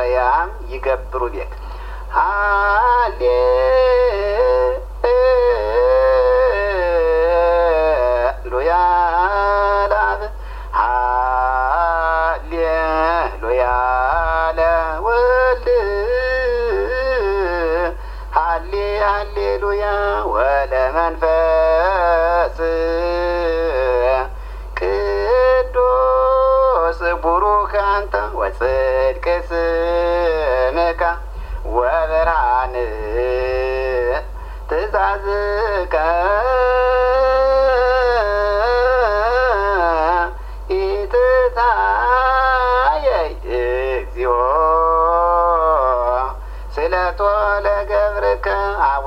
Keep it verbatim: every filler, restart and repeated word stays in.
ማርያም ይገብሩ ቤት ሃሌሉያ ለአብ ሃሌሉያ ለወልድ ሃሌ ሃሌሉያ ወለመንፈስ ቅዱስ ቡሩክ አንተ ወጽድቅ ስምከ ወብርሃን ትእዛዝከ ኢትታየይ እግዚኦ ስለቶ ለገብርከ